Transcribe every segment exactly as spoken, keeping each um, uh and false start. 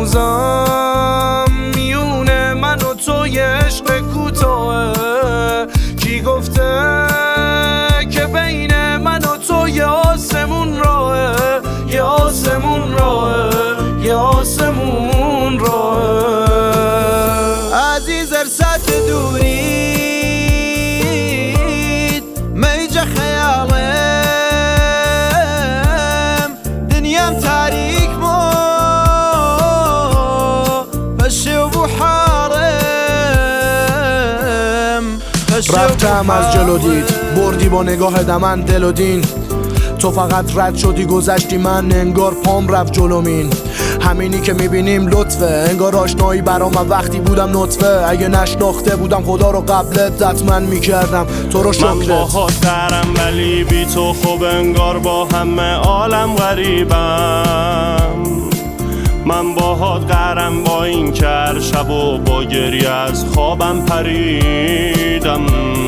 هنوزم میونه من و تو یه عشق کوتاهه. کی گفته که بین من و تو یه آسمون راهه، یه آسمون راهه، یه آسمون راهه. عزیز ارسات دورید میجا خیالم دنیام تاریک مو پشه و بحارم. رفتم از جلو دید بردی با نگاه دمن دل و دین. تو فقط رد شدی گذشتی من انگار پام رفت جلومین. همینی که میبینیم لطفه، انگار آشنایی برام من وقتی بودم نطفه. اگه نشناخته بودم خدا رو قبلت حتما میکردم تو رو شکرت. من باهات درم ولی بی تو خوب انگار با همه عالم غریبم. من باهات قرم با این که هر شب و با گریه از خوابم پریدم.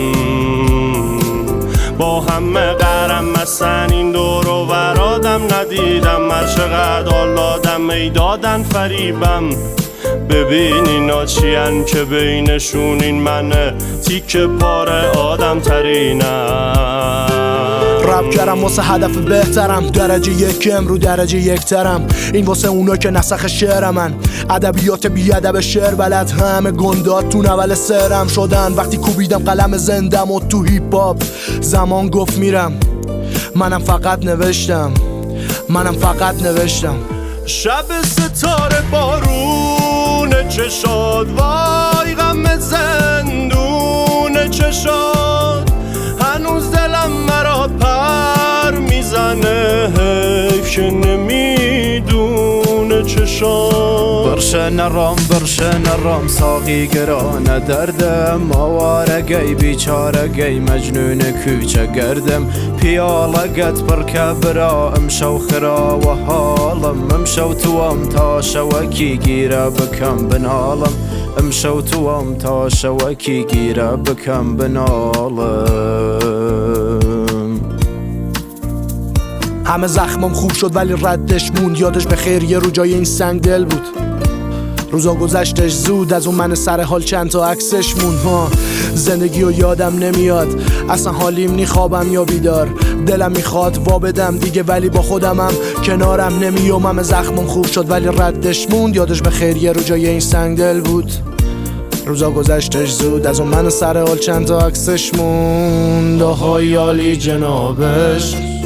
با همه قرم مثلا این دور و برادم ندیدم. هر چقدر آلادم ای دادن فریبم. ببین اینا چیان که بینشون این منه تیکه پاره آدم ترینم. رب کردم واسه هدف بهترم، درجه یکم رو درجه یکترم. این واسه اونا که نسخ شعر من ادبیات بی ادب شعر بلد. همه گندات تو نول سرم شدن وقتی کوبیدم قلم زندم و تو هیپ هاپ. زمان گفت میرم منم فقط نوشتم، منم فقط نوشتم. شب ستاره بارون چشاد وای غم زندون چشاد. هنوز دلم مرا پر میزنه حیف که نمیدونه چشاد. برشه نرام برشه نرام ساقی گرانه دردم. آوارگی بیچارگی مجنون کوچه گردم. پیالقت برکه برا امشو خرا و حالم. امشو توام تا شوکی گیره بکم بنالم. امشو توام تا شوکی گیره بکم بنالم. همه زخمم خوب شد ولی ردش موند. یادش به خیر یه رو جای این سنگ دل بود. روزا گذشتش زود از اون من سر حال چند تا عکسش مون. ها زندگی و یادم نمیاد اصلا حالیم نی خوابم یا بیدار. دلم میخواد وا بدم دیگه ولی با خودمم کنارم نمیام. همه زخمم خوب شد ولی ردش موند. یادش به خیر یه رو جای این سنگ دل بود. روزا گذشتش زود از اون من سر حال چند تا عکسش موند. آهای عالی جنابش